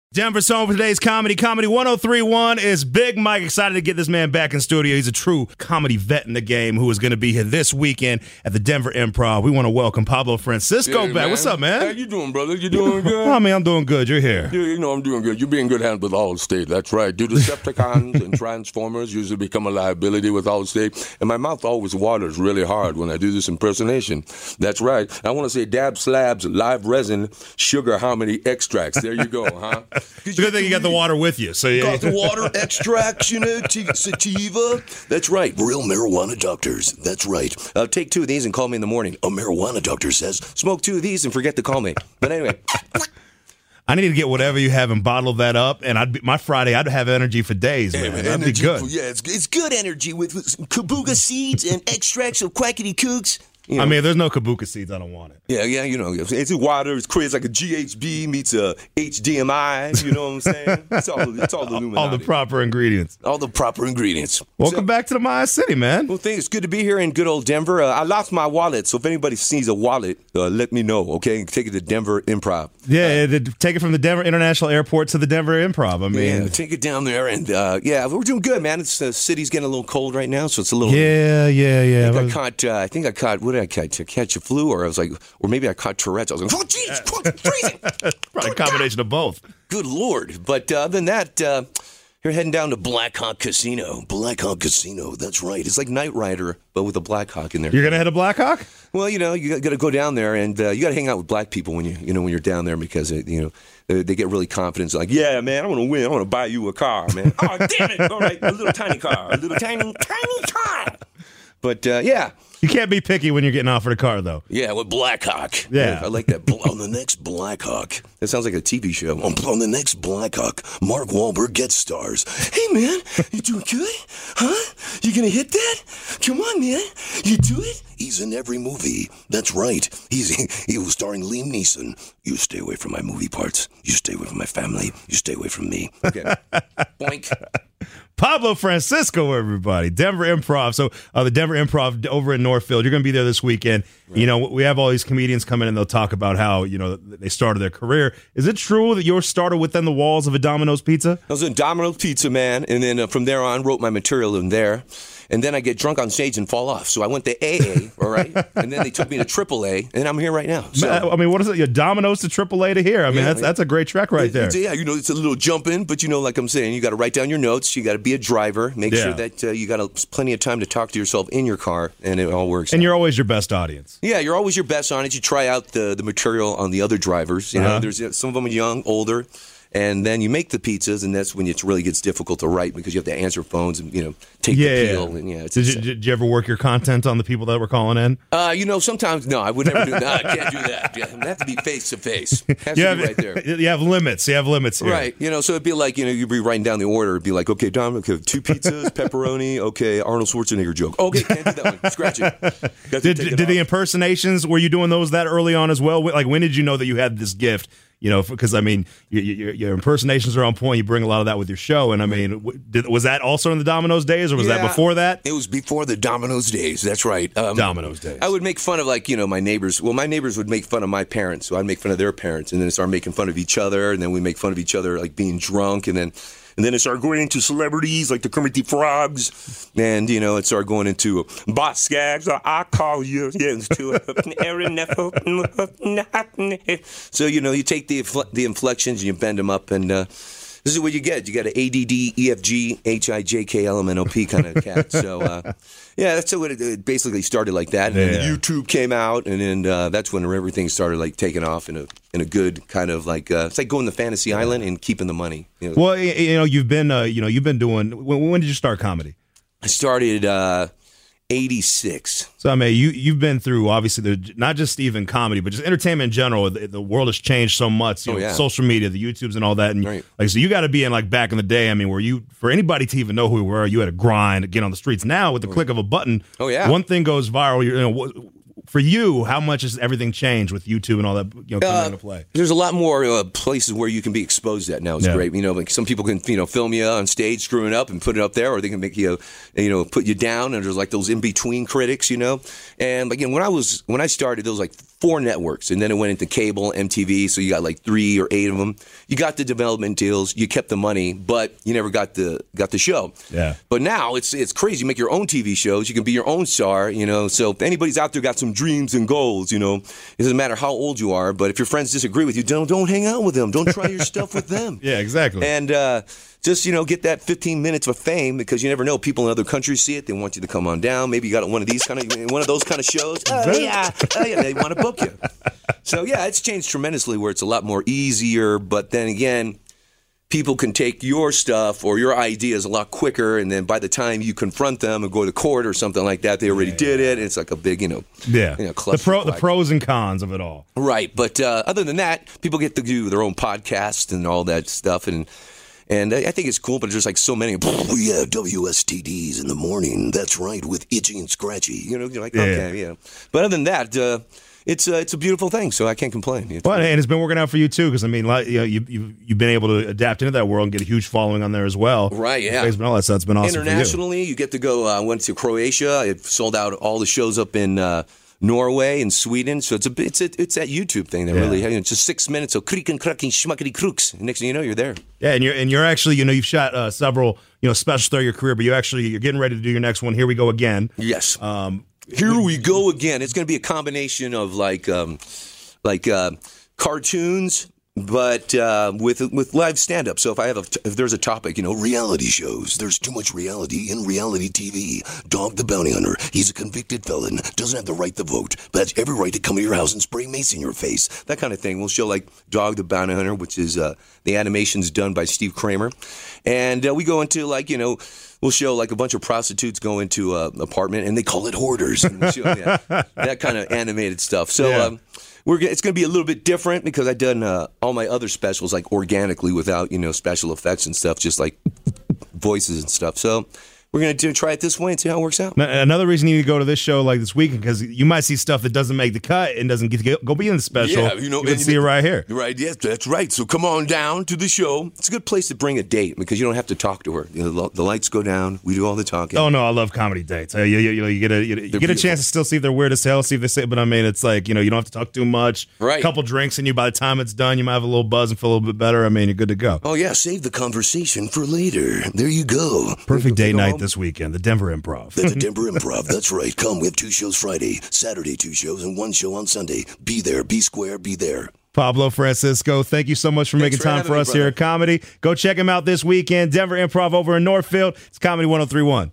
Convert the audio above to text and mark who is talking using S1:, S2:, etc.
S1: Denver's home for today's comedy. Comedy 1031 is Big Mike. Excited to get this man back in studio. He's a true comedy vet in the game who is going to be here this weekend at the Denver Improv. We want to welcome Pablo Francisco back.
S2: Man.
S1: What's up, man?
S2: How you doing, brother? You doing good?
S1: I mean, I'm doing good. You're here.
S2: Yeah, you know I'm doing good. You're being good hands with Allstate. That's right. Do Decepticons and Transformers usually become a liability with Allstate. And my mouth always waters really hard when I do this impersonation. That's right. I want to say dab slabs, live resin, sugar harmony extracts. There you go, huh?
S1: It's a good thing you got the water with you. So yeah.
S2: Got the water extracts, you know, sativa. That's right. Real marijuana doctors. That's right. Take 2 of these and call me in the morning. A marijuana doctor says, smoke 2 of these and forget to call me. But anyway.
S1: I need to get whatever you have and bottle that up, and my Friday, I'd have energy for days, man. That'd be good.
S2: It's good energy with kabuga seeds and extracts of quackity kooks. You know.
S1: I mean, if there's no kabuka seeds, I don't want it.
S2: Yeah, you know, it's water. It's crazy. It's like a GHB meets a HDMI. You know what I'm saying? It's all the Illuminati.
S1: All the proper ingredients.
S2: All the proper ingredients.
S1: Welcome back to the Maya City, man.
S2: Well, it's good to be here in good old Denver. I lost my wallet, so if anybody sees a wallet, let me know, okay? Take it to Denver Improv.
S1: Yeah, take it from the Denver International Airport to the Denver Improv. I mean,
S2: take it down there, and we're doing good, man. It's the city's getting a little cold right now, so it's a little.
S1: Yeah.
S2: I think I caught. What did I catch? I catch a flu, or I was like, or maybe I caught Tourette's. I was like, oh, jeez, freezing.
S1: Probably a combination of both.
S2: Good Lord. But other than that, you're heading down to Black Hawk Casino. Black Hawk Casino, that's right. It's like Knight Rider, but with a Black Hawk in there.
S1: You're going to head to Black Hawk?
S2: Well, you know, you got to go down there, and you got to hang out with black people when you're down there because, they get really confident. It's like, yeah, man, I want to win. I want to buy you a car, man. Oh, damn it. All right, a little tiny car. A little tiny car. But, yeah.
S1: You can't be picky when you're getting offered a car, though.
S2: Yeah, with Black Hawk.
S1: Yeah.
S2: I like that. On the next Black Hawk. That sounds like a TV show. On the next Black Hawk, Mark Wahlberg guest stars. Hey, man, you doing good? Huh? You going to hit that? Come on, man. You do it? He's in every movie. That's right. He was starring Liam Neeson. You stay away from my movie parts. You stay away from my family. You stay away from me. Okay. Boink.
S1: Pablo Francisco, everybody. Denver Improv. So the Denver Improv over in Northfield. You're going to be there this weekend. Right. You know, we have all these comedians come in and they'll talk about how, they started their career. Is it true that yours started within the walls of a Domino's Pizza?
S2: I was a Domino's Pizza, man. And then from there on, wrote my material in there. And then I get drunk on stage and fall off. So I went to AA, all right? And then they took me to AAA, and I'm here right now. So,
S1: I mean, what is it? Your Domino's to AAA to here? I mean, that's a great track right there.
S2: It's a little jump in, but like I'm saying, you got to write down your notes. You got to be a driver. Make sure that you got plenty of time to talk to yourself in your car, and it all works.
S1: And you're always your best audience.
S2: Yeah, you're always your best audience. You try out the material on the other drivers. You know, there's some of them are young, older. And then you make the pizzas, and that's when it really gets difficult to write because you have to answer phones and take the peel. And
S1: Did you ever work your content on the people that were calling in?
S2: Sometimes no, I would never do that. I can't do that. Yeah, it has to be face to face. Has to be right there.
S1: You have limits. You have limits here.
S2: Right. So it'd be like you'd be writing down the order. It'd be like, okay, Dom, 2 pizzas, pepperoni. Okay, Arnold Schwarzenegger joke. Okay, can't do that one. Scratch it.
S1: Did the impersonations? Were you doing those that early on as well? Like when did you know that you had this gift? Because I mean, your impersonations are on point. You bring a lot of that with your show, and I mean, was that also in the Domino's days, or was that before that?
S2: It was before the Domino's days. That's right.
S1: Domino's days.
S2: I would make fun of my neighbors. Well, my neighbors would make fun of my parents, so I'd make fun of their parents, and then start making fun of each other, and then we make fun of each other like being drunk, and then it started going into celebrities like the Kermit the Frogs, and it started going into Bot Skaggs. I call you to So you take the inflections and you bend them up, and this is what you get. You got an ADD, EFG, HIJK, LMNOP kind of cat. So that's what it basically started like that. And then YouTube came out, and then that's when everything started like taking off in a good kind of like it's like going to Fantasy Island and keeping the money.
S1: Well, you've been doing. When did you start comedy?
S2: I started 86.
S1: So I mean, you've been through obviously not just even comedy, but just entertainment in general. The world has changed so much. Social media, the YouTubes, and all that. And so you got to be in like back in the day. I mean, where for anybody to even know who we were, you had to grind to get on the streets. Now with the click of a button, one thing goes viral. For you, how much has everything changed with YouTube and all that coming into play?
S2: There's a lot more places where you can be exposed at now. It's great. Like some people can film you on stage screwing up and put it up there, or they can make you put you down. And there's like those in between critics, And like when I started, there was like 4 networks, and then it went into cable, MTV, so you got like 3 or 8 of them. You got the development deals, you kept the money, but you never got the show.
S1: Yeah.
S2: But now it's crazy. You make your own TV shows, you can be your own star, So if anybody's out there got some dreams and goals, it doesn't matter how old you are, but if your friends disagree with you, don't hang out with them. Don't try your stuff with them.
S1: Yeah, exactly.
S2: And just, get that 15 minutes of fame, because you never know. People in other countries see it. They want you to come on down. Maybe you got one of those kind of shows. They want to book you. So, yeah, it's changed tremendously where it's a lot more easier. But then again, people can take your stuff or your ideas a lot quicker. And then by the time you confront them and go to court or something like that, they already did it. And it's like a big,
S1: the pros and cons of it all.
S2: Right. But other than that, people get to do their own podcast and all that stuff. And I think it's cool, but there's like so many.
S3: Oh, yeah, WSTDs in the morning. That's right, with Itchy and Scratchy.
S2: You're like, okay, yeah. But other than that, it's a beautiful thing, so I can't complain.
S1: And it's been working out for you, too, because, you've been able to adapt into that world and get a huge following on there as well.
S2: Right, yeah.
S1: Facebook and all that stuff. It's been awesome
S2: Internationally, you get to go. I went to Croatia. I sold out all the shows up in Norway and Sweden, so it's that YouTube thing that really it's just 6 minutes. So kriken kraken schmuckety crooks. Next thing you know, you're there.
S1: Yeah, and you're actually you've shot several specials throughout your career, but you're getting ready to do your next one. Here we go again.
S2: Yes. Here we go again. It's going to be a combination of like cartoons, but with live stand-up. So if there's a topic,
S3: reality shows. There's too much reality in reality TV. Dog the Bounty Hunter. He's a convicted felon. Doesn't have the right to vote, but has every right to come to your house and spray mace in your face.
S2: That kind of thing. We'll show like Dog the Bounty Hunter, which is the animation's done by Steve Kramer. And we go into we'll show like a bunch of prostitutes go into an apartment and they call it hoarders. And we'll show, that kind of animated stuff. So it's going to be a little bit different because I've done all my other specials like organically without, special effects and stuff, just like voices and stuff. So we're going to try it this way and see how it works out.
S1: Now, another reason you need to go to this show like this weekend, because you might see stuff that doesn't make the cut and doesn't get to go be in the special. Yeah, you can see it right here.
S2: Right, yes, that's right. So come on down to the show. It's a good place to bring a date because you don't have to talk to her. The lights go down. We do all the talking.
S1: Oh, no, I love comedy dates. You get a chance to still see if they're weird as hell, see if they say, but it's like, you don't have to talk too much.
S2: Right.
S1: A couple drinks in you. By the time it's done, you might have a little buzz and feel a little bit better. You're good to go.
S3: Oh, yeah, save the conversation for later. There you go.
S1: Perfect date night this weekend. The Denver Improv.
S3: At the Denver Improv, that's right. Come, we have 2 shows Friday, Saturday 2 shows, and 1 show on Sunday. Be there, be square, be there.
S1: Pablo Francisco, thank you so much for making time for us here at Comedy. Go check him out this weekend. Denver Improv over in Northfield. It's Comedy 103.1.